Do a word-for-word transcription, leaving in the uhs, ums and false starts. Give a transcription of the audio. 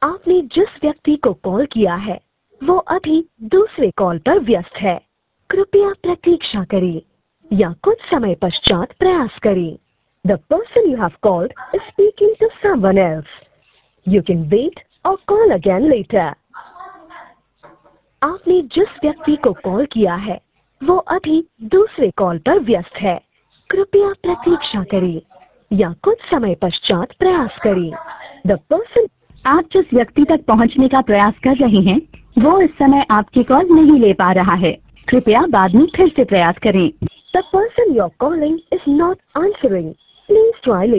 आपने जिस व्यक्ति को कॉल किया है वो अभी दूसरे कॉल पर व्यस्त है। कृपया प्रतीक्षा करें या कुछ समय पश्चात प्रयास करें। The person you have called is speaking to someone else. You can wait or call again later. आपने जिस व्यक्ति को कॉल किया है वो अभी दूसरे कॉल पर व्यस्त है। कृपया प्रतीक्षा करें या कुछ समय पश्चात प्रयास करें। The person आप जिस व्यक्ति तक पहुंचने का प्रयास कर रहे हैं वो इस समय आपकी कॉल नहीं ले पा रहा है। कृपया बाद में फिर से प्रयास करें। The person you're calling is not answering. Please try later.